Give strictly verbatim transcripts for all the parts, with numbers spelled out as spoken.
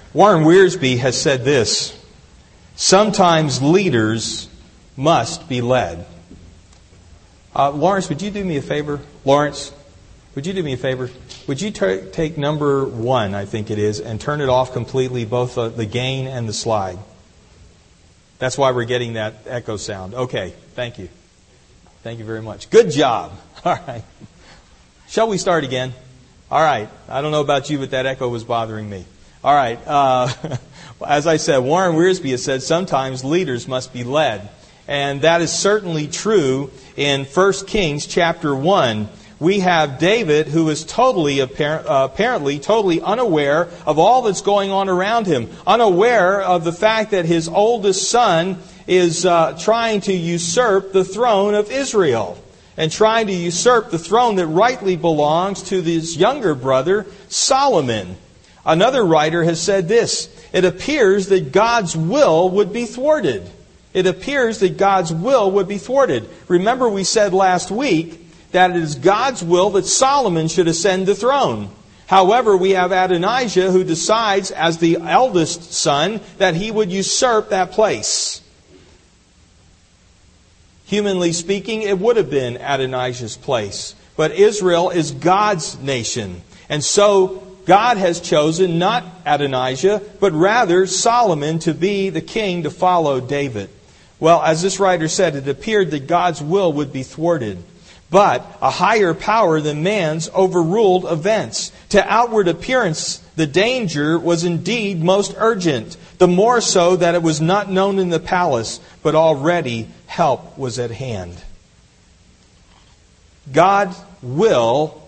Warren Wiersbe has said this: sometimes leaders must be led. Uh, Lawrence, would you do me a favor? Lawrence, would you do me a favor? Would you t- take number one, I think it is, and turn it off completely, both the, the gain and the slide? That's why we're getting that echo sound. Okay, thank you. Thank you very much. Good job. All right. Shall we start again? All right. I don't know about you, but that echo was bothering me. All right. Uh, as I said, Warren Wiersbe has said sometimes leaders must be led. And that is certainly true in First Kings chapter one. We have David, who is totally, apparent, uh, apparently, totally unaware of all that's going on around him. Unaware of the fact that his oldest son is uh, trying to usurp the throne of Israel. And trying to usurp the throne that rightly belongs to his younger brother, Solomon. Another writer has said this: it appears that God's will would be thwarted. It appears that God's will would be thwarted. Remember, we said last week that it is God's will that Solomon should ascend the throne. However, we have Adonijah who decides, as the eldest son, that he would usurp that place. Humanly speaking, it would have been Adonijah's place. But Israel is God's nation. And so God has chosen not Adonijah, but rather Solomon to be the king to follow David. Well, as this writer said, it appeared that God's will would be thwarted. But a higher power than man's overruled events. To outward appearance, the danger was indeed most urgent. The more so that it was not known in the palace, but already help was at hand. God will,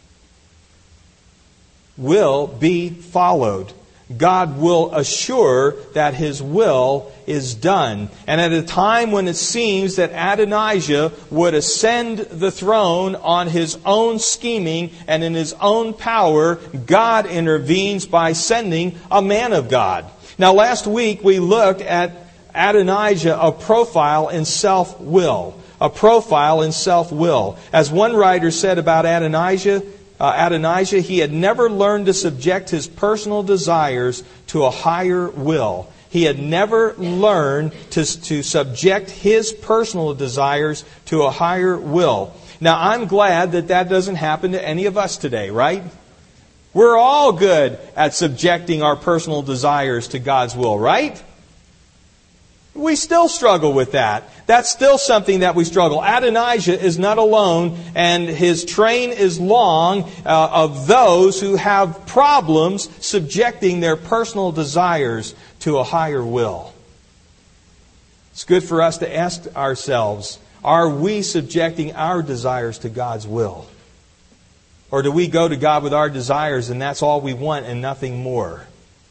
will be followed. God will assure that His will is done. And at a time when it seems that Adonijah would ascend the throne on his own scheming and in his own power, God intervenes by sending a man of God. Now, last week we looked at Adonijah, a profile in self-will. A profile in self-will. As one writer said about Adonijah, Uh, Adonijah, he had never learned to subject his personal desires to a higher will. He had never learned to, to subject his personal desires to a higher will. Now, I'm glad that that doesn't happen to any of us today, right? We're all good at subjecting our personal desires to God's will, right? We still struggle with that. That's still something that we struggle. Adonijah is not alone, and his train is long uh, of those who have problems subjecting their personal desires to a higher will. It's good for us to ask ourselves, are we subjecting our desires to God's will? Or do we go to God with our desires and that's all we want and nothing more?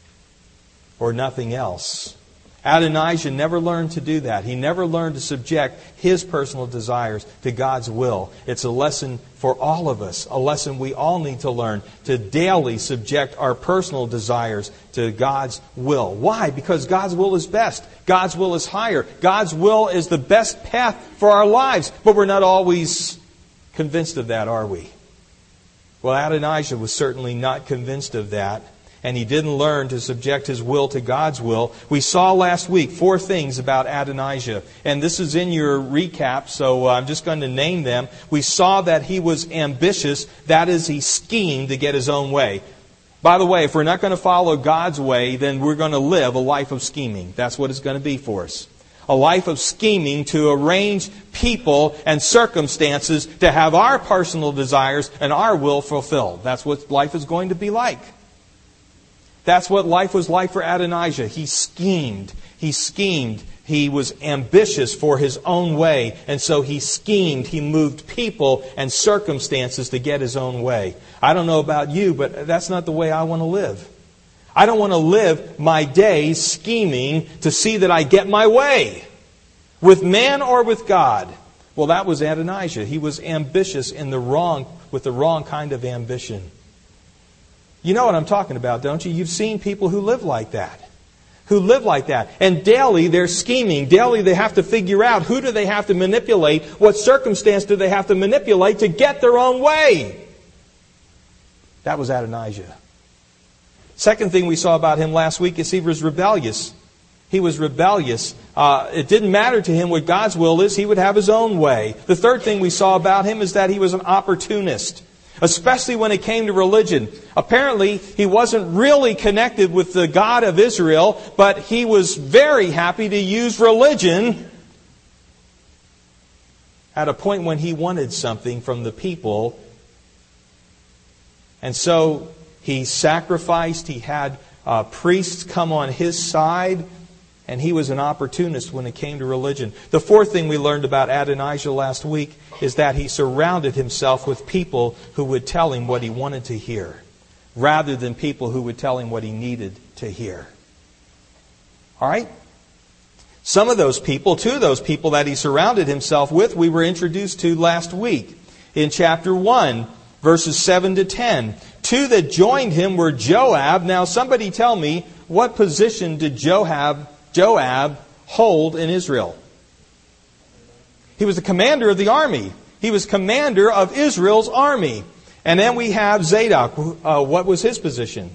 Or nothing else? Adonijah never learned to do that. He never learned to subject his personal desires to God's will. It's a lesson for all of us, a lesson we all need to learn, to daily subject our personal desires to God's will. Why? Because God's will is best. God's will is higher. God's will is the best path for our lives. But we're not always convinced of that, are we? Well, Adonijah was certainly not convinced of that. And he didn't learn to subject his will to God's will. We saw last week four things about Adonijah. And this is in your recap, so I'm just going to name them. We saw that he was ambitious. That is, he schemed to get his own way. By the way, if we're not going to follow God's way, then we're going to live a life of scheming. That's what it's going to be for us. A life of scheming to arrange people and circumstances to have our personal desires and our will fulfilled. That's what life is going to be like. That's what life was like for Adonijah. He schemed. He schemed. He was ambitious for his own way. And so he schemed. He moved people and circumstances to get his own way. I don't know about you, but that's not the way I want to live. I don't want to live my days scheming to see that I get my way. With man or with God. Well, that was Adonijah. He was ambitious in the wrong, with the wrong kind of ambition. You know what I'm talking about, don't you? You've seen people who live like that. Who live like that. And daily they're scheming. Daily they have to figure out who do they have to manipulate, what circumstance do they have to manipulate to get their own way. That was Adonijah. Second thing we saw about him last week is he was rebellious. He was rebellious. Uh, it didn't matter to him what God's will is. He would have his own way. The third thing we saw about him is that he was an opportunist, especially when it came to religion. Apparently, he wasn't really connected with the God of Israel, but he was very happy to use religion at a point when he wanted something from the people. And so he sacrificed. He had uh, priests come on his side. And he was an opportunist when it came to religion. The fourth thing we learned about Adonijah last week is that he surrounded himself with people who would tell him what he wanted to hear, rather than people who would tell him what he needed to hear. All right? Some of those people, two of those people that he surrounded himself with, we were introduced to last week in chapter one, verses seven to ten. Two that joined him were Joab. Now, somebody tell me, what position did Joab Joab hold in Israel? He was the commander of the army. He was commander of Israel's army. And then we have Zadok. Uh, what was his position?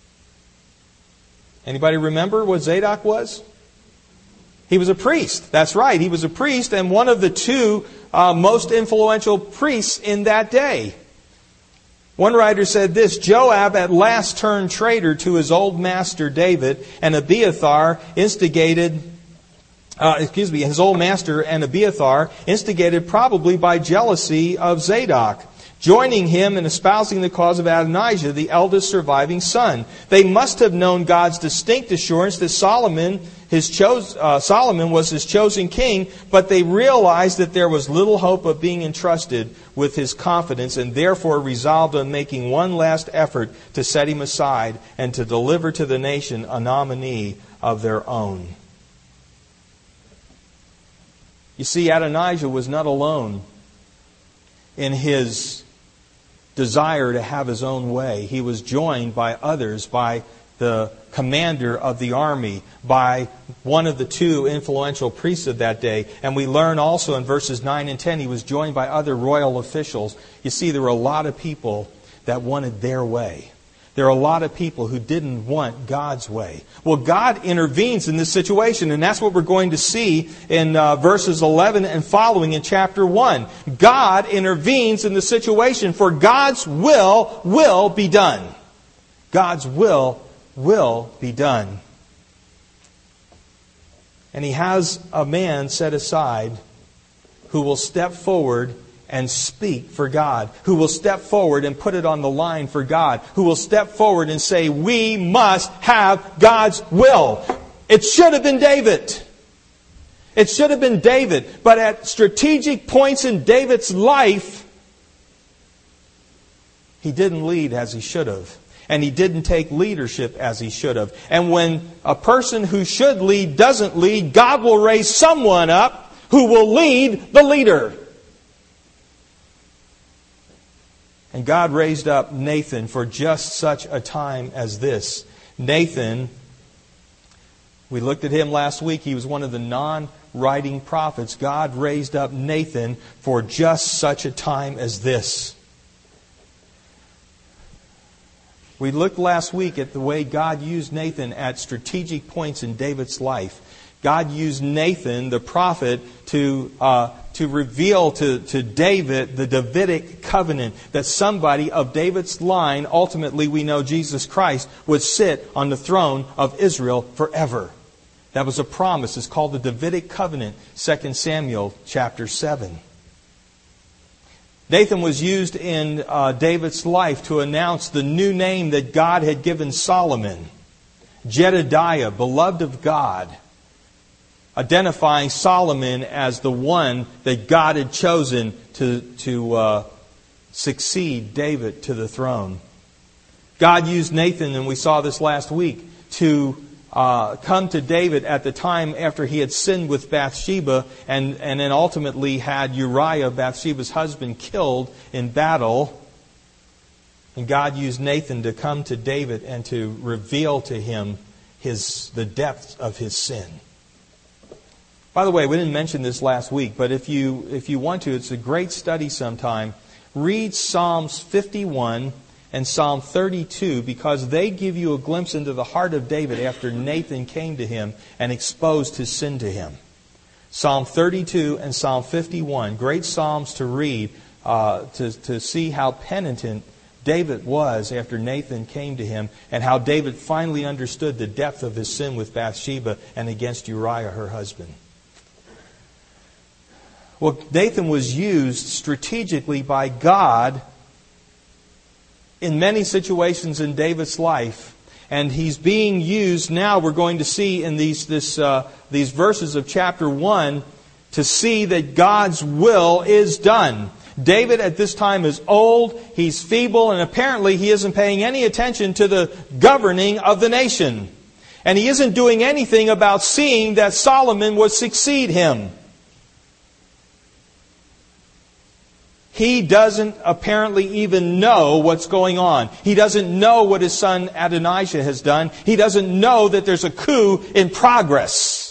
Anybody remember what Zadok was? He was a priest. That's right. He was a priest and one of the two uh, most influential priests in that day. One writer said this: Joab at last turned traitor to his old master David, and Abiathar instigated, uh, excuse me, his old master and Abiathar instigated probably by jealousy of Zadok, joining him in espousing the cause of Adonijah, the eldest surviving son. They must have known God's distinct assurance that Solomon, his chose, uh, Solomon was his chosen king, but they realized that there was little hope of being entrusted with his confidence, and therefore resolved on making one last effort to set him aside and to deliver to the nation a nominee of their own. You see, Adonijah was not alone in his desire to have his own way. He was joined by others, by the commander of the army, by one of the two influential priests of that day. And we learn also in verses nine and ten, he was joined by other royal officials. You see, there were a lot of people that wanted their way. There are a lot of people who didn't want God's way. Well, God intervenes in this situation, and that's what we're going to see in uh, verses eleven and following in chapter one. God intervenes in the situation, for God's will will be done. God's will will be done. And He has a man set aside who will step forward and speak for God, who will step forward and put it on the line for God, who will step forward and say, we must have God's will. It should have been David. It should have been David. But at strategic points in David's life, he didn't lead as he should have. And he didn't take leadership as he should have. And when a person who should lead doesn't lead, God will raise someone up who will lead the leader. And God raised up Nathan for just such a time as this. Nathan, we looked at him last week. He was one of the non-writing prophets. God raised up Nathan for just such a time as this. We looked last week at the way God used Nathan at strategic points in David's life. God used Nathan, the prophet, to uh, to reveal to, to David the Davidic covenant, that somebody of David's line, ultimately we know Jesus Christ, would sit on the throne of Israel forever. That was a promise. It's called the Davidic covenant, Second Samuel chapter seven. Nathan was used in uh, David's life to announce the new name that God had given Solomon, Jedediah, beloved of God, identifying Solomon as the one that God had chosen to, to uh, succeed David to the throne. God used Nathan, and we saw this last week, to uh, come to David at the time after he had sinned with Bathsheba, and, and then ultimately had Uriah, Bathsheba's husband, killed in battle. And God used Nathan to come to David and to reveal to him his the depths of his sin. By the way, we didn't mention this last week, but if you if you want to, it's a great study sometime. Read Psalms fifty-one and Psalm thirty-two, because they give you a glimpse into the heart of David after Nathan came to him and exposed his sin to him. Psalm thirty-two and Psalm fifty-one, great psalms to read, uh, to, to see how penitent David was after Nathan came to him, and how David finally understood the depth of his sin with Bathsheba and against Uriah, her husband. Well, Nathan was used strategically by God in many situations in David's life. And he's being used now, we're going to see in these, this, uh, these verses of chapter one, to see that God's will is done. David at this time is old, he's feeble, and apparently he isn't paying any attention to the governing of the nation. And he isn't doing anything about seeing that Solomon would succeed him. He doesn't apparently even know what's going on. He doesn't know what his son Adonijah has done. He doesn't know that there's a coup in progress.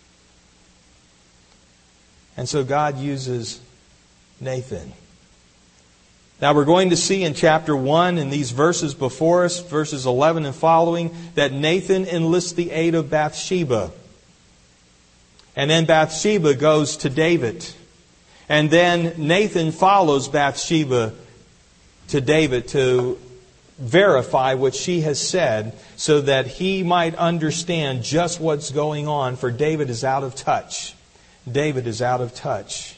And so God uses Nathan. Now we're going to see in chapter one, in these verses before us, verses eleven and following, that Nathan enlists the aid of Bathsheba. And then Bathsheba goes to David. And then Nathan follows Bathsheba to David to verify what she has said, so that he might understand just what's going on, for David is out of touch. David is out of touch.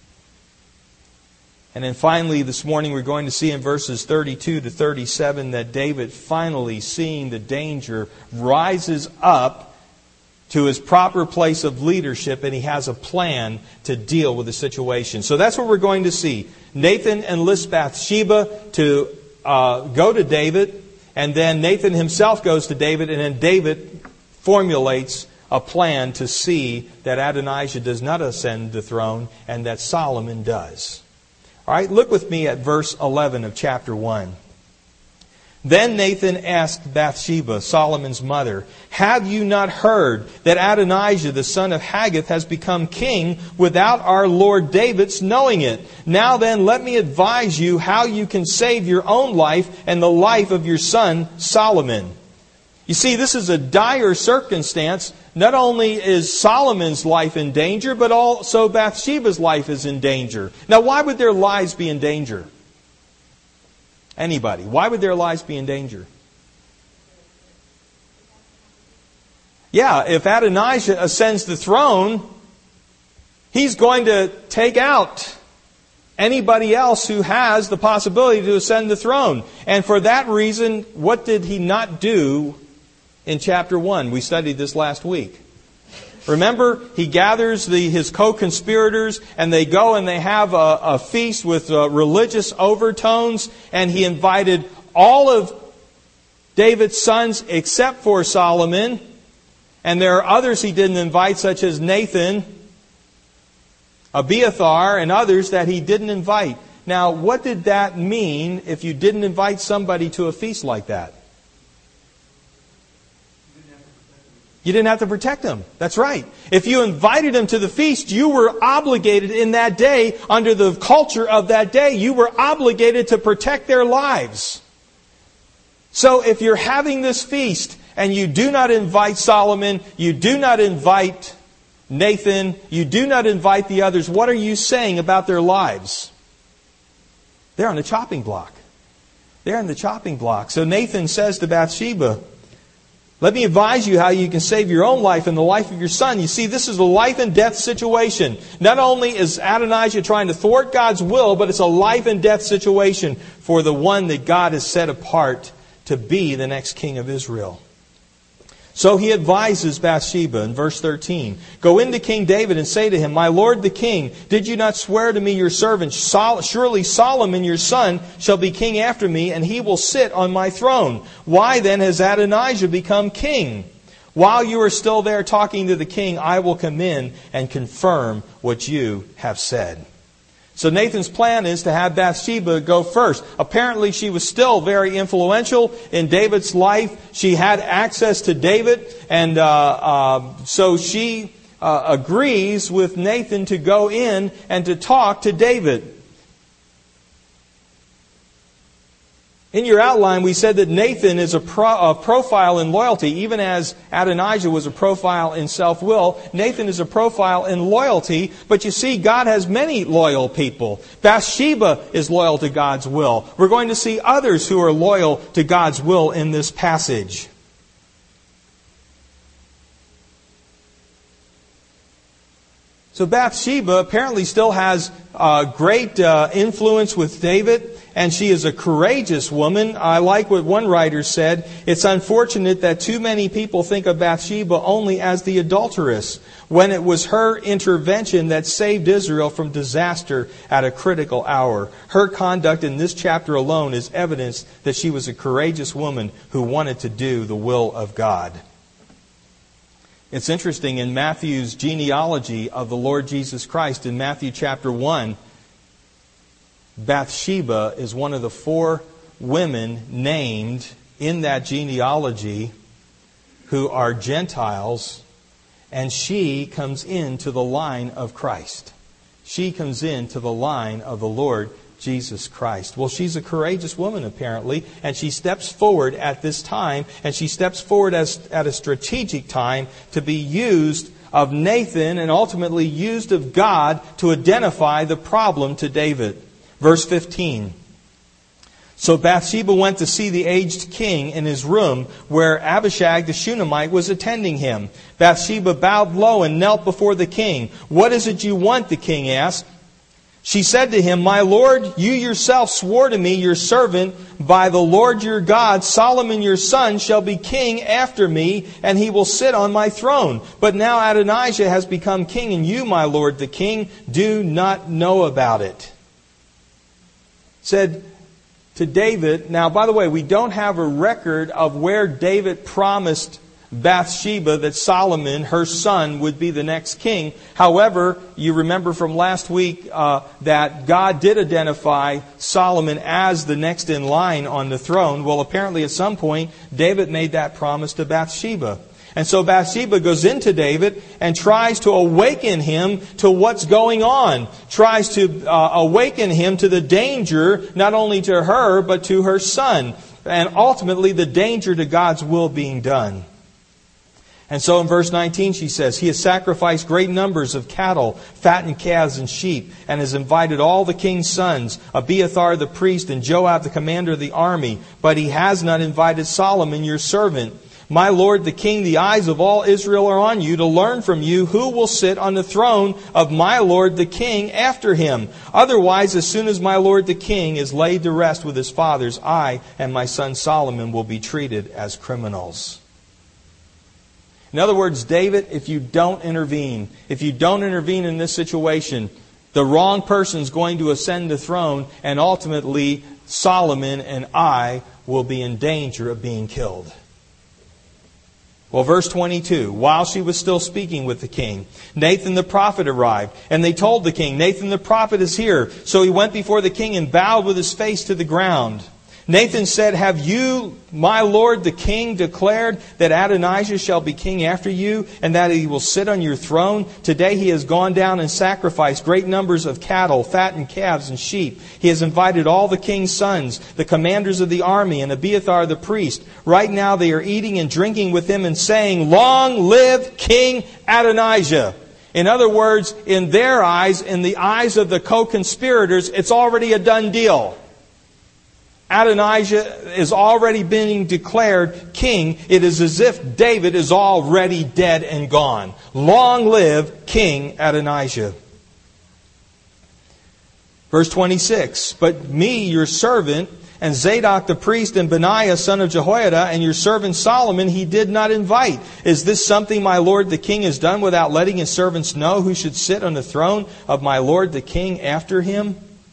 And then finally this morning we're going to see in verses thirty-two to thirty-seven that David, finally seeing the danger, rises up to his proper place of leadership, and he has a plan to deal with the situation. So that's what we're going to see. Nathan enlists Bathsheba to uh, go to David, and then Nathan himself goes to David, and then David formulates a plan to see that Adonijah does not ascend the throne and that Solomon does. All right, look with me at verse eleven of chapter one. Then Nathan asked Bathsheba, Solomon's mother, "Have you not heard that Adonijah, the son of Haggith, has become king without our Lord David's knowing it? Now then, let me advise you how you can save your own life and the life of your son Solomon." You see, this is a dire circumstance. Not only is Solomon's life in danger, but also Bathsheba's life is in danger. Now, why would their lives be in danger? Anybody? Why would their lives be in danger? Yeah, if Adonijah ascends the throne, he's going to take out anybody else who has the possibility to ascend the throne. And for that reason, what did he not do in chapter one? We studied this last week. Remember, he gathers the, his co-conspirators, and they go and they have a, a feast with uh, religious overtones, and he invited all of David's sons except for Solomon. And there are others he didn't invite, such as Nathan, Abiathar, and others that he didn't invite. Now, what did that mean if you didn't invite somebody to a feast like that? You didn't have to protect them. That's right. If you invited them to the feast, you were obligated in that day, under the culture of that day, you were obligated to protect their lives. So if you're having this feast and you do not invite Solomon, you do not invite Nathan, you do not invite the others, what are you saying about their lives? They're on the chopping block. They're on the chopping block. So Nathan says to Bathsheba, "Let me advise you how you can save your own life and the life of your son." You see, this is a life and death situation. Not only is Adonijah trying to thwart God's will, but it's a life and death situation for the one that God has set apart to be the next king of Israel. So he advises Bathsheba in verse thirteen, "Go into King David and say to him, 'My lord the king, did you not swear to me your servant, surely Solomon your son shall be king after me, and he will sit on my throne? Why then has Adonijah become king? While you are still there talking to the king, I will come in and confirm what you have said.'" So Nathan's plan is to have Bathsheba go first. Apparently she was still very influential in David's life. She had access to David, and uh, uh, so she uh, agrees with Nathan to go in and to talk to David. In your outline, we said that Nathan is a, pro, a profile in loyalty. Even as Adonijah was a profile in self-will, Nathan is a profile in loyalty. But you see, God has many loyal people. Bathsheba is loyal to God's will. We're going to see others who are loyal to God's will in this passage. So Bathsheba apparently still has uh, great uh, influence with David, and she is a courageous woman. I like what one writer said. It's unfortunate that too many people think of Bathsheba only as the adulteress, when it was her intervention that saved Israel from disaster at a critical hour. Her conduct in this chapter alone is evidence that she was a courageous woman who wanted to do the will of God. It's interesting, in Matthew's genealogy of the Lord Jesus Christ, in Matthew chapter one, Bathsheba is one of the four women named in that genealogy who are Gentiles, and she comes into the line of Christ. She comes into the line of the Lord Jesus Christ. Well, she's a courageous woman, apparently, and she steps forward at this time, and she steps forward as, at a strategic time to be used of Nathan and ultimately used of God to identify the problem to David. Verse fifteen. So Bathsheba went to see the aged king in his room where Abishag the Shunammite was attending him. Bathsheba bowed low and knelt before the king. "What is it you want?" the king asked. She said to him, "My lord, you yourself swore to me, your servant, by the Lord your God, Solomon your son shall be king after me, and he will sit on my throne. But now Adonijah has become king, and you, my lord the king, do not know about it." Said to David, now by the way, we don't have a record of where David promised Bathsheba that Solomon, her son, would be the next king. However, you remember from last week uh, that God did identify Solomon as the next in line on the throne. Well, apparently at some point, David made that promise to Bathsheba. And so Bathsheba goes into David and tries to awaken him to what's going on. Tries to uh, awaken him to the danger, not only to her, but to her son. And ultimately the danger to God's will being done. And so in verse nineteen she says, "He has sacrificed great numbers of cattle, fattened calves and sheep, and has invited all the king's sons, Abiathar the priest and Joab the commander of the army. But he has not invited Solomon your servant. My lord the king, the eyes of all Israel are on you to learn from you who will sit on the throne of my lord the king after him. Otherwise, as soon as my lord the king is laid to rest with his fathers, I and my son Solomon will be treated as criminals." In other words, David, if you don't intervene, if you don't intervene in this situation, the wrong person is going to ascend the throne, and ultimately Solomon and I will be in danger of being killed. Well, verse twenty-two, while she was still speaking with the king, Nathan the prophet arrived, and they told the king, "Nathan the prophet is here." So he went before the king and bowed with his face to the ground. Nathan said, "Have you, my lord the king, declared that Adonijah shall be king after you, and that he will sit on your throne? Today he has gone down and sacrificed great numbers of cattle, fattened calves, and sheep. He has invited all the king's sons, the commanders of the army, and Abiathar the priest. Right now they are eating and drinking with him and saying, 'Long live King Adonijah.'" In other words, in their eyes, in the eyes of the co-conspirators, it's already a done deal. Adonijah is already being declared king. It is as if David is already dead and gone. Long live King Adonijah. Verse twenty-six, "But me, your servant, and Zadok the priest, and Benaiah son of Jehoiada, and your servant Solomon, he did not invite. Is this something my lord the king has done without letting his servants know who should sit on the throne of my lord the king after him?"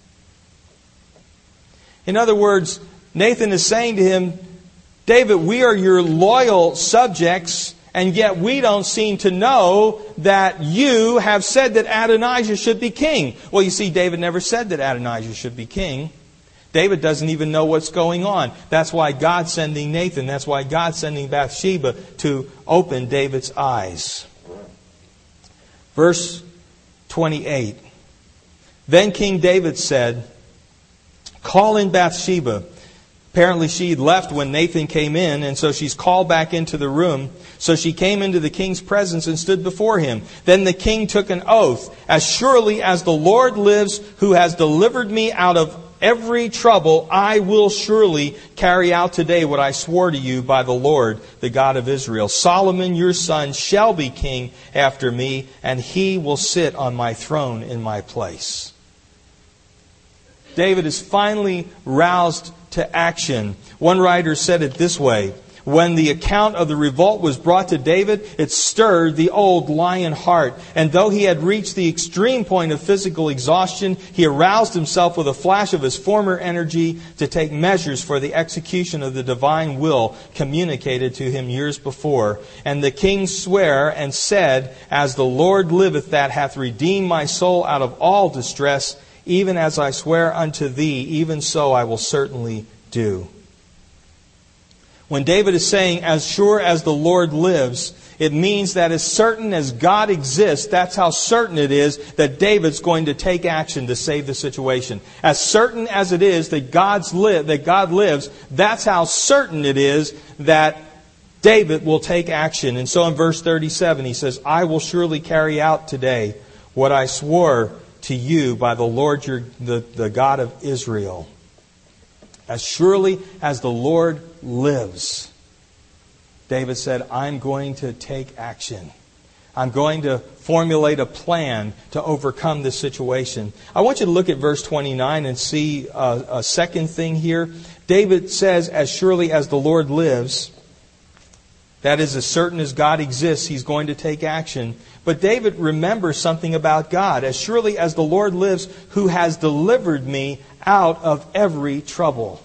In other words, Nathan is saying to him, "David, we are your loyal subjects, and yet we don't seem to know that you have said that Adonijah should be king." Well, you see, David never said that Adonijah should be king. David doesn't even know what's going on. That's why God's sending Nathan. That's why God's sending Bathsheba to open David's eyes. Verse twenty-eight. "Then King David said, 'Call in Bathsheba.' Apparently she left when Nathan came in, and so she's called back into the room. So she came into the king's presence and stood before him. Then the king took an oath, "As surely as the Lord lives, who has delivered me out of every trouble, I will surely carry out today what I swore to you by the Lord, the God of Israel. Solomon your son shall be king after me, and he will sit on my throne in my place." David is finally roused to action. One writer said it this way: when the account of the revolt was brought to David, it stirred the old lion heart. And though he had reached the extreme point of physical exhaustion, he aroused himself with a flash of his former energy to take measures for the execution of the divine will communicated to him years before. And the king sware and said, "As the Lord liveth, that hath redeemed my soul out of all distress, even as I swear unto thee, even so I will certainly do." When David is saying, "as sure as the Lord lives," it means that as certain as God exists, that's how certain it is that David's going to take action to save the situation. As certain as it is that God's li- that God lives, that's how certain it is that David will take action. And so in verse thirty-seven, he says, "I will surely carry out today what I swore to you by the Lord, your, the, the God of Israel. As surely as the Lord lives," David said, "I'm going to take action. I'm going to formulate a plan to overcome this situation." I want you to look at verse twenty-nine and see a, a second thing here. David says, "As surely as the Lord lives," that is, as certain as God exists, he's going to take action. But David remembers something about God. "As surely as the Lord lives, who has delivered me out of every trouble."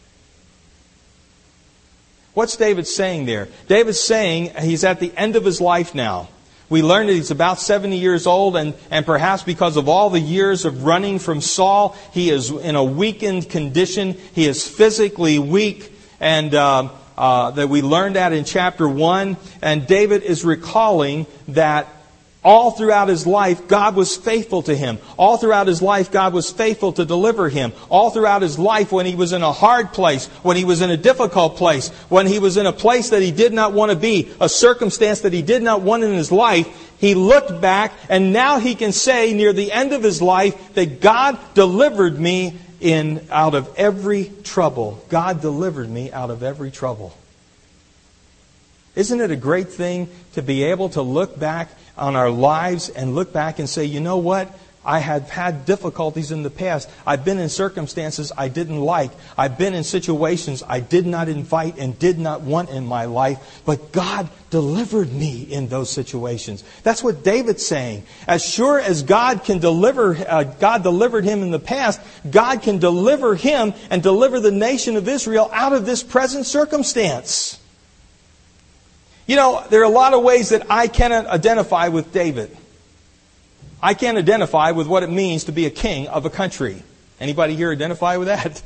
What's David saying there? David's saying he's at the end of his life now. We learned that he's about seventy years old, and, and perhaps because of all the years of running from Saul, he is in a weakened condition. He is physically weak, and uh, uh, that we learned that in chapter one. And David is recalling that all throughout his life, God was faithful to him. All throughout his life, God was faithful to deliver him. All throughout his life, when he was in a hard place, when he was in a difficult place, when he was in a place that he did not want to be, a circumstance that he did not want in his life, he looked back, and now he can say near the end of his life that God delivered me in out of every trouble. God delivered me out of every trouble. Isn't it a great thing to be able to look back on our lives and look back and say, you know what? I have had difficulties in the past. I've been in circumstances I didn't like. I've been in situations I did not invite and did not want in my life. But God delivered me in those situations. That's what David's saying. As sure as God can deliver, uh, God delivered him in the past, God can deliver him and deliver the nation of Israel out of this present circumstance. You know, there are a lot of ways that I cannot identify with David. I can't identify with what it means to be a king of a country. Anybody here identify with that?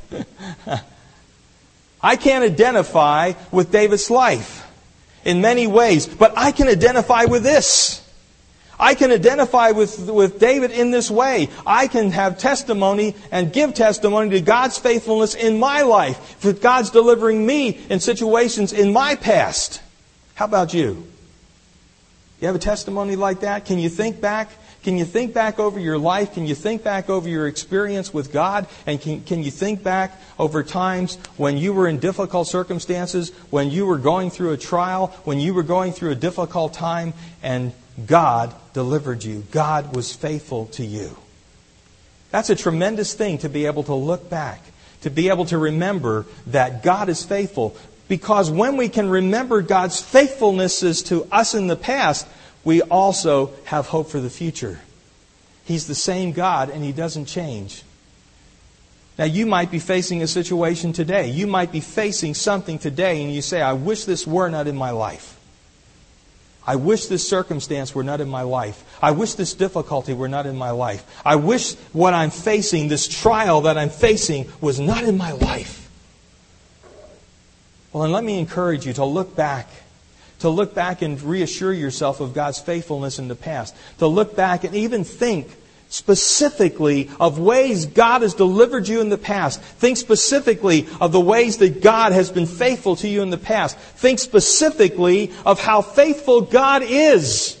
I can't identify with David's life in many ways, but I can identify with this. I can identify with, with David in this way. I can have testimony and give testimony to God's faithfulness in my life, for God's delivering me in situations in my past. How about you? You have a testimony like that? Can you think back? Can you think back over your life? Can you think back over your experience with God? And can, can you think back over times when you were in difficult circumstances, when you were going through a trial, when you were going through a difficult time, and God delivered you? God was faithful to you. That's a tremendous thing to be able to look back, to be able to remember that God is faithful. Because when we can remember God's faithfulnesses to us in the past, we also have hope for the future. He's the same God and He doesn't change. Now you might be facing a situation today. You might be facing something today and you say, I wish this were not in my life. I wish this circumstance were not in my life. I wish this difficulty were not in my life. I wish what I'm facing, this trial that I'm facing, was not in my life. Well, then let me encourage you to look back. To look back and reassure yourself of God's faithfulness in the past. To look back and even think specifically of ways God has delivered you in the past. Think specifically of the ways that God has been faithful to you in the past. Think specifically of how faithful God is.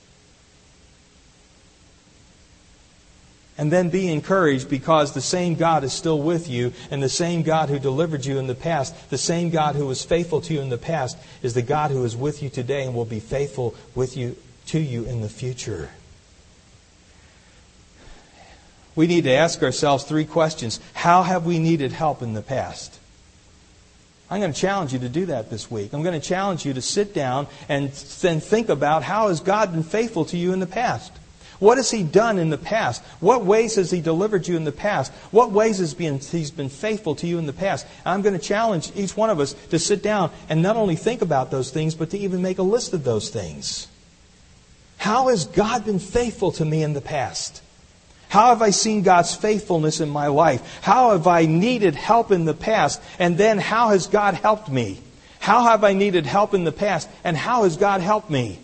And then be encouraged, because the same God is still with you, and the same God who delivered you in the past, the same God who was faithful to you in the past, is the God who is with you today and will be faithful with you to you in the future. We need to ask ourselves three questions. How have we needed help in the past? I'm going to challenge you to do that this week. I'm going to challenge you to sit down and then think about, how has God been faithful to you in the past? What has He done in the past? What ways has He delivered you in the past? What ways has been, He's been faithful to you in the past? And I'm going to challenge each one of us to sit down and not only think about those things, but to even make a list of those things. How has God been faithful to me in the past? How have I seen God's faithfulness in my life? How have I needed help in the past? And then how has God helped me? How have I needed help in the past? And how has God helped me?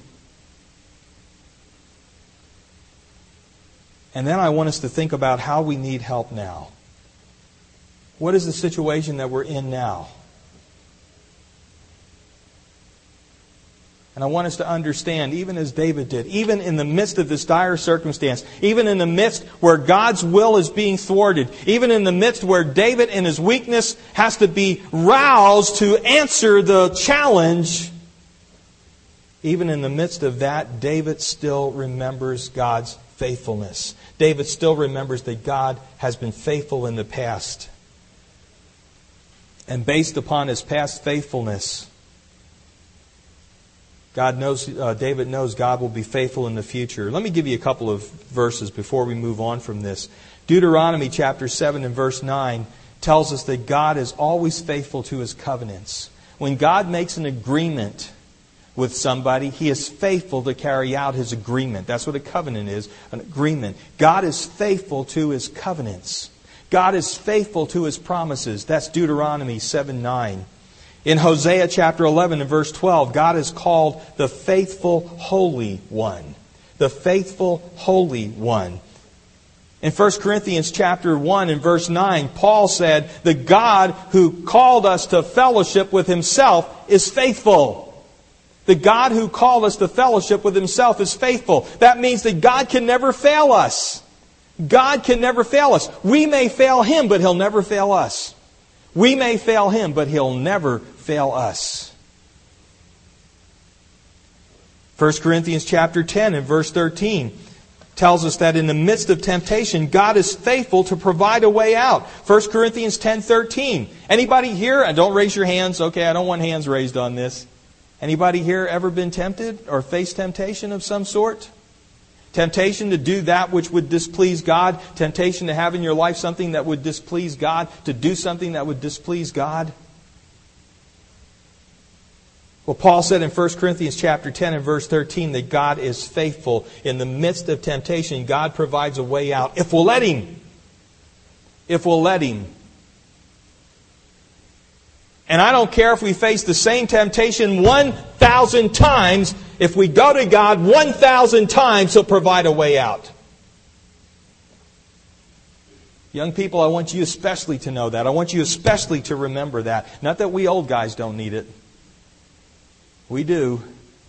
And then I want us to think about how we need help now. What is the situation that we're in now? And I want us to understand, even as David did, even in the midst of this dire circumstance, even in the midst where God's will is being thwarted, even in the midst where David in his weakness has to be roused to answer the challenge, even in the midst of that, David still remembers God's faithfulness. David still remembers that God has been faithful in the past. And based upon his past faithfulness, God knows, uh, David knows God will be faithful in the future. Let me give you a couple of verses before we move on from this. Deuteronomy chapter seven and verse nine tells us that God is always faithful to His covenants. When God makes an agreement with somebody, He is faithful to carry out His agreement. That's what a covenant is, an agreement. God is faithful to His covenants. God is faithful to His promises. That's Deuteronomy seven nine. In Hosea chapter eleven and verse twelve, God is called the faithful Holy One. The faithful Holy One. In First Corinthians chapter one and verse nine, Paul said, the God who called us to fellowship with Himself is faithful. The God who called us to fellowship with Himself is faithful. That means that God can never fail us. God can never fail us. We may fail Him, but He'll never fail us. We may fail Him, but He'll never fail us. First Corinthians chapter ten and verse thirteen tells us that in the midst of temptation, God is faithful to provide a way out. First Corinthians ten thirteen. Anybody here? And don't raise your hands. Okay, I don't want hands raised on this. Anybody here ever been tempted or faced temptation of some sort? Temptation to do that which would displease God. Temptation to have in your life something that would displease God. To do something that would displease God. Well, Paul said in First Corinthians chapter ten and verse thirteen that God is faithful. In the midst of temptation, God provides a way out. If we'll let Him. If we'll let Him. And I don't care if we face the same temptation one thousand times. If we go to God one thousand times, He'll provide a way out. Young people, I want you especially to know that. I want you especially to remember that. Not that we old guys don't need it. We do.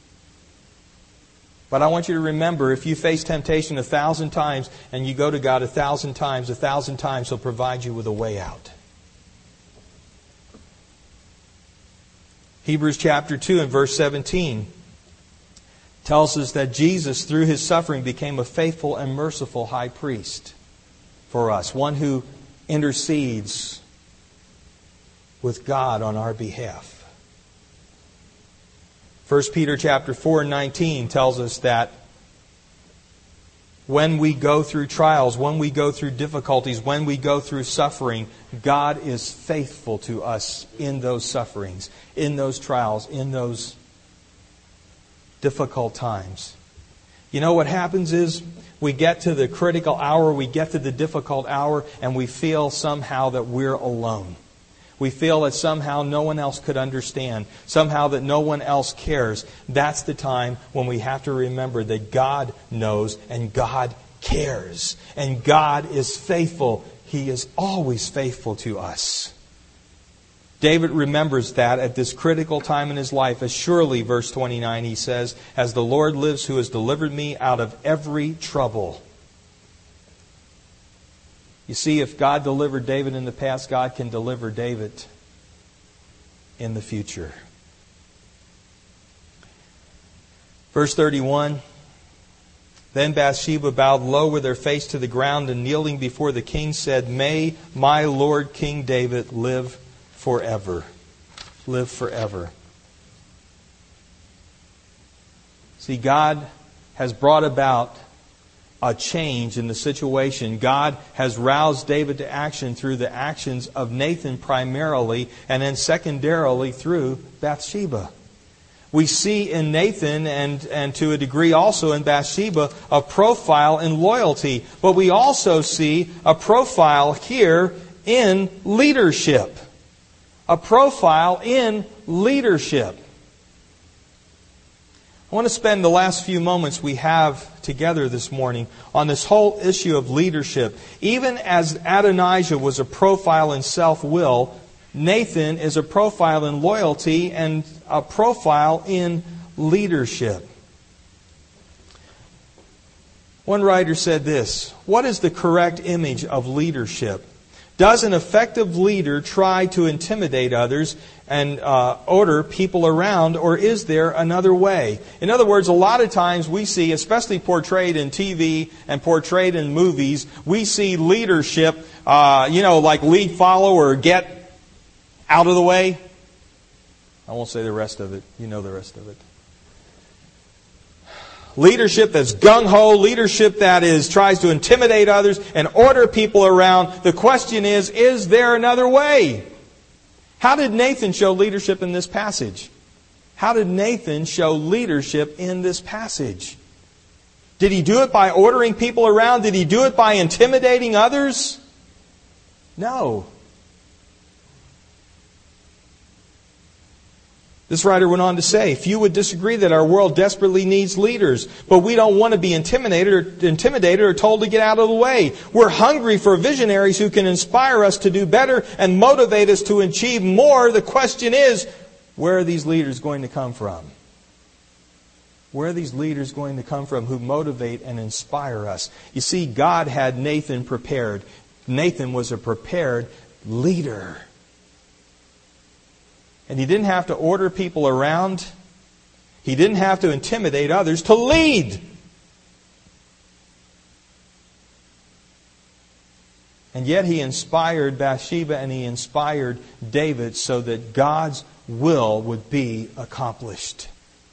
But I want you to remember, if you face temptation a thousand times and you go to God a thousand times, a thousand times He'll provide you with a way out. Hebrews chapter two and verse seventeen tells us that Jesus, through His suffering, became a faithful and merciful high priest for us. One who intercedes with God on our behalf. First Peter chapter four and nineteen tells us that when we go through trials, when we go through difficulties, when we go through suffering, God is faithful to us in those sufferings, in those trials, in those difficult times. You know what happens is we get to the critical hour, we get to the difficult hour, and we feel somehow that we're alone. We feel that somehow no one else could understand. Somehow that no one else cares. That's the time when we have to remember that God knows and God cares. And God is faithful. He is always faithful to us. David remembers that at this critical time in his life. As surely, verse twenty-nine, he says, as the Lord lives who has delivered me out of every trouble. You see, if God delivered David in the past, God can deliver David in the future. Verse thirty-one, then Bathsheba bowed low with her face to the ground and kneeling before the king said, may my Lord King David live forever. Live forever. See, God has brought about a change in the situation. God has roused David to action through the actions of Nathan primarily, and then secondarily through Bathsheba. We see in Nathan, and, and to a degree also in Bathsheba, a profile in loyalty. But we also see a profile here in leadership. A profile in leadership. I want to spend the last few moments we have together this morning on this whole issue of leadership. Even as Adonijah was a profile in self-will, Nathan is a profile in loyalty and a profile in leadership. One writer said this, what is the correct image of leadership? Does an effective leader try to intimidate others and uh, order people around, or is there another way? In other words, a lot of times we see, especially portrayed in T V and portrayed in movies, we see leadership, uh, you know, like lead, follow, or get out of the way. I won't say the rest of it. You know the rest of it. Leadership that's gung-ho, leadership that is tries to intimidate others and order people around. The question is, is there another way? How did Nathan show leadership in this passage? How did Nathan show leadership in this passage? Did he do it by ordering people around? Did he do it by intimidating others? No. This writer went on to say, few would disagree that our world desperately needs leaders, but we don't want to be intimidated or, intimidated or told to get out of the way. We're hungry for visionaries who can inspire us to do better and motivate us to achieve more. The question is, where are these leaders going to come from? Where are these leaders going to come from who motivate and inspire us? You see, God had Nathan prepared. Nathan was a prepared leader. And he didn't have to order people around. He didn't have to intimidate others to lead. And yet he inspired Bathsheba and he inspired David so that God's will would be accomplished.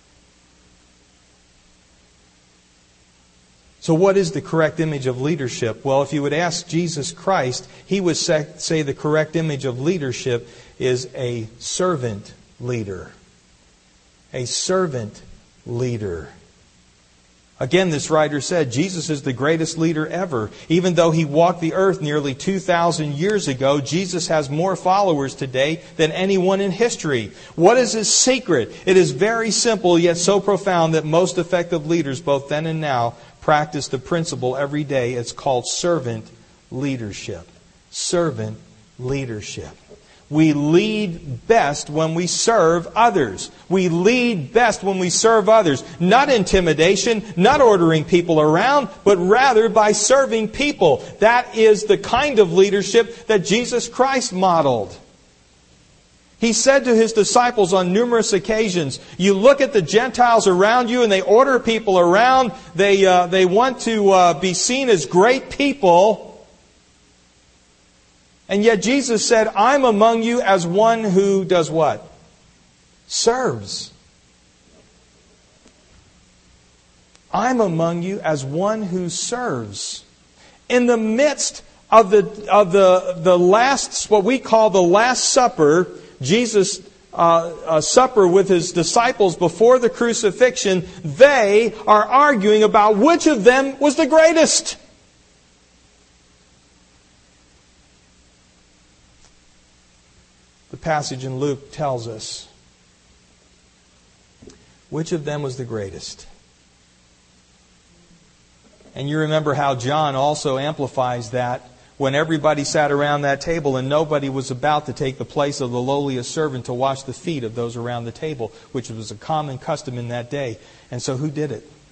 So what is the correct image of leadership? Well, if you would ask Jesus Christ, He would say the correct image of leadership is a servant leader. A servant leader. Again, this writer said, Jesus is the greatest leader ever. Even though He walked the earth nearly two thousand years ago, Jesus has more followers today than anyone in history. What is His secret? It is very simple, yet so profound that most effective leaders, both then and now, practice the principle every day. It's called servant leadership. Servant leadership. We lead best when we serve others. We lead best when we serve others. Not intimidation, not ordering people around, but rather by serving people. That is the kind of leadership that Jesus Christ modeled. He said to His disciples on numerous occasions, you look at the Gentiles around you and they order people around. They, uh, they want to uh, be seen as great people. And yet Jesus said, I'm among you as one who does what? Serves. I'm among you as one who serves. In the midst of the, of the, the last, what we call the Last Supper, Jesus' uh, uh, supper with His disciples before the crucifixion, they are arguing about which of them was the greatest. The passage in Luke tells us which of them was the greatest. And you remember how John also amplifies that when everybody sat around that table and nobody was about to take the place of the lowliest servant to wash the feet of those around the table, which was a common custom in that day. And so who did it?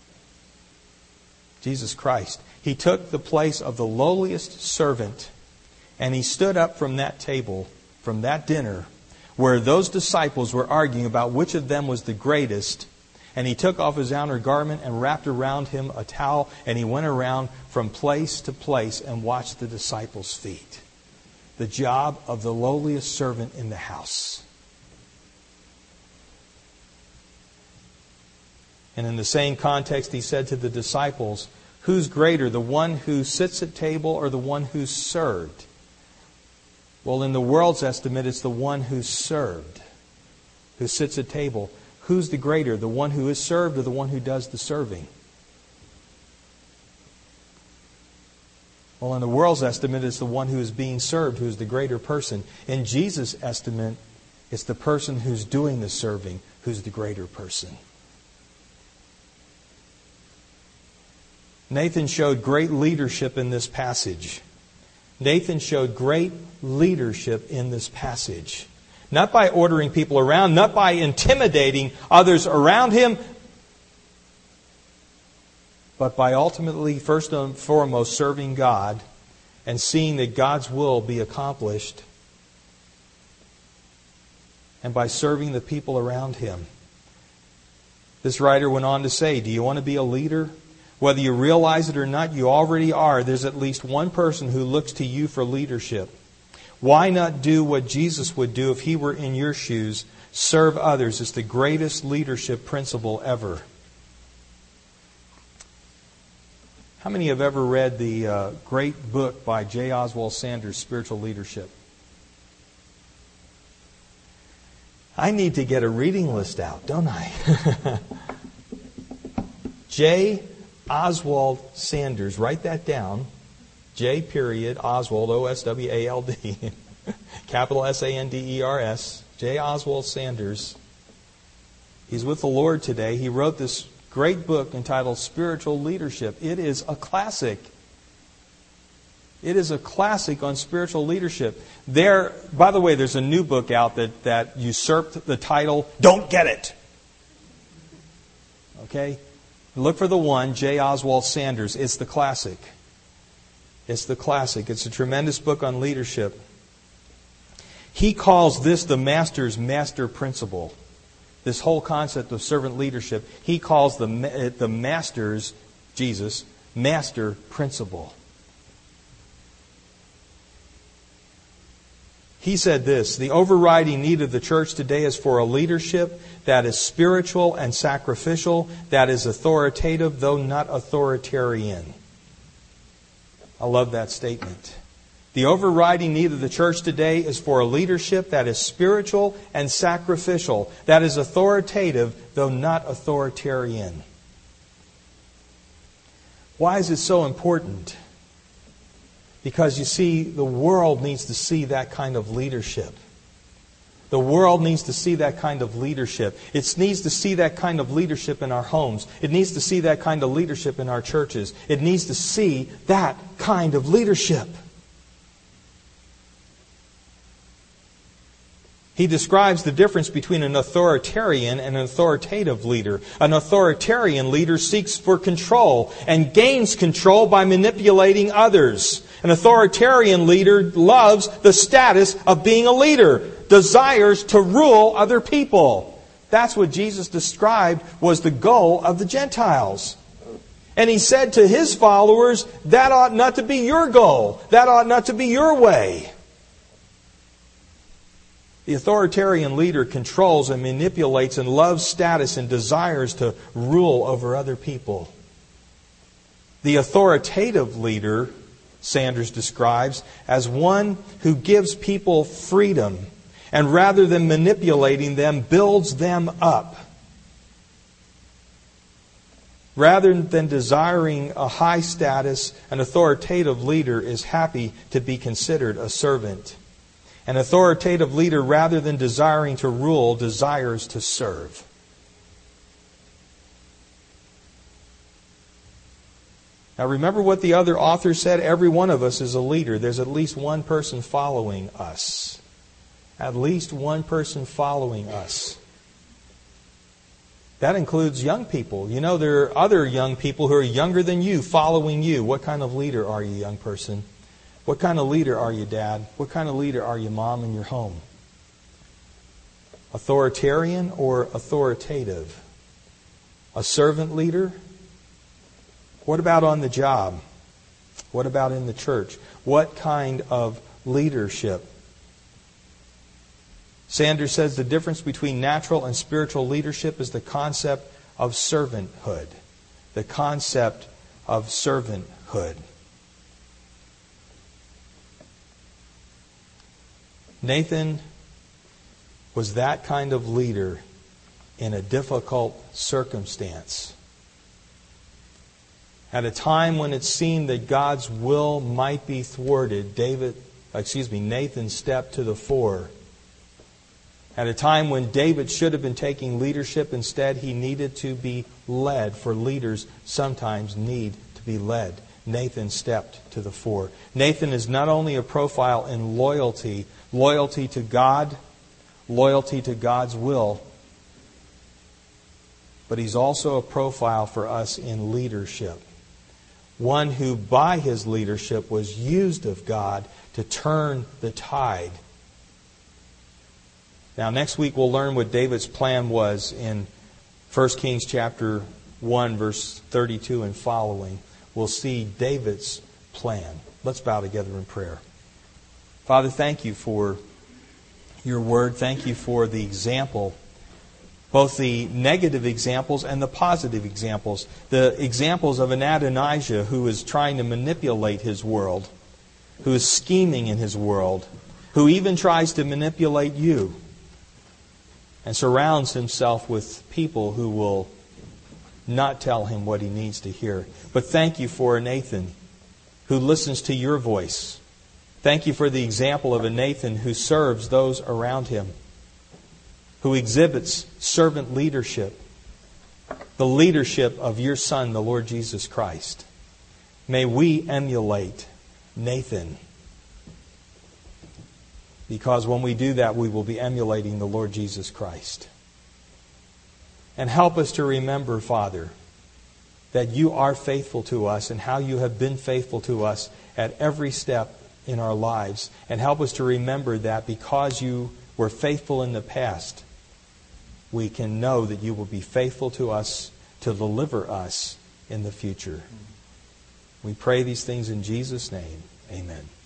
Jesus Christ. He took the place of the lowliest servant, and He stood up from that table, from that dinner, where those disciples were arguing about which of them was the greatest. And He took off His outer garment and wrapped around Him a towel, and He went around from place to place and washed the disciples' feet. The job of the lowliest servant in the house. And in the same context, He said to the disciples, who's greater, the one who sits at table or the one who's served? Well, in the world's estimate, it's the one who's served, who sits at table. Who's the greater, the one who is served or the one who does the serving? Well, in the world's estimate, it's the one who is being served who is the greater person. In Jesus' estimate, it's the person who's doing the serving who's the greater person. Nathan showed great leadership in this passage. Nathan showed great leadership in this passage. Not by ordering people around, not by intimidating others around him, but by ultimately, first and foremost, serving God and seeing that God's will be accomplished, and by serving the people around him. This writer went on to say, do you want to be a leader? Whether you realize it or not, you already are. There's at least one person who looks to you for leadership. Why not do what Jesus would do if He were in your shoes? Serve others. It's the greatest leadership principle ever. How many have ever read the uh, great book by J. Oswald Sanders, Spiritual Leadership? I need to get a reading list out, don't I? J. Oswald Sanders. Write that down. J. Period. Oswald. O S W A L D. Capital S A N D E R S. J. Oswald Sanders. He's with the Lord today. He wrote this great book entitled Spiritual Leadership. It is a classic. It is a classic on spiritual leadership. There, by the way, there's a new book out that, that usurped the title, Don't Get It. Okay? Look for the one, J. Oswald Sanders. It's the classic. It's the classic. It's a tremendous book on leadership. He calls this the Master's master principle. This whole concept of servant leadership, he calls the, the Master's, Jesus, master principle. He said this, the overriding need of the church today is for a leadership that is spiritual and sacrificial, that is authoritative, though not authoritarian. I love that statement. The overriding need of the church today is for a leadership that is spiritual and sacrificial, that is authoritative, though not authoritarian. Why is it so important? Because you see, the world needs to see that kind of leadership. The world needs to see that kind of leadership. It needs to see that kind of leadership in our homes. It needs to see that kind of leadership in our churches. It needs to see that kind of leadership. He describes the difference between an authoritarian and an authoritative leader. An authoritarian leader seeks for control and gains control by manipulating others. An authoritarian leader loves the status of being a leader, desires to rule other people. That's what Jesus described was the goal of the Gentiles. And He said to His followers, that ought not to be your goal. That ought not to be your way. The authoritarian leader controls and manipulates and loves status and desires to rule over other people. The authoritative leader, Sanders describes, as one who gives people freedom and rather than manipulating them, builds them up. Rather than desiring a high status, an authoritative leader is happy to be considered a servant. An authoritative leader, rather than desiring to rule, desires to serve. Now remember what the other author said. Every one of us is a leader. There's at least one person following us. At least one person following us. That includes young people. You know, there are other young people who are younger than you following you. What kind of leader are you, young person? What kind of leader are you, Dad? What kind of leader are you, Mom, in your home? Authoritarian or authoritative? A servant leader? What about on the job? What about in the church? What kind of leadership? Sanders says the difference between natural and spiritual leadership is the concept of servanthood. The concept of servanthood. Nathan was that kind of leader in a difficult circumstance. At a time when it seemed that God's will might be thwarted, David, excuse me, Nathan stepped to the fore. At a time when David should have been taking leadership, instead he needed to be led, for leaders sometimes need to be led. Nathan stepped to the fore. Nathan is not only a profile in loyalty, loyalty to God, loyalty to God's will, but he's also a profile for us in leadership. One who by his leadership was used of God to turn the tide. Now next week we'll learn what David's plan was in First Kings chapter one verse thirty-two and following. We'll see David's plan. Let's bow together in prayer. Father, thank you for your word. Thank you for the example, both the negative examples and the positive examples. The examples of an Adonijah who is trying to manipulate his world, who is scheming in his world, who even tries to manipulate you, and surrounds himself with people who will not tell him what he needs to hear. But thank you for a Nathan who listens to your voice. Thank you for the example of a Nathan who serves those around him, who exhibits servant leadership, the leadership of your Son, the Lord Jesus Christ. May we emulate Nathan, because when we do that, we will be emulating the Lord Jesus Christ. And help us to remember, Father, that you are faithful to us and how you have been faithful to us at every step in our lives. And help us to remember that because you were faithful in the past, we can know that you will be faithful to us to deliver us in the future. We pray these things in Jesus' name. Amen.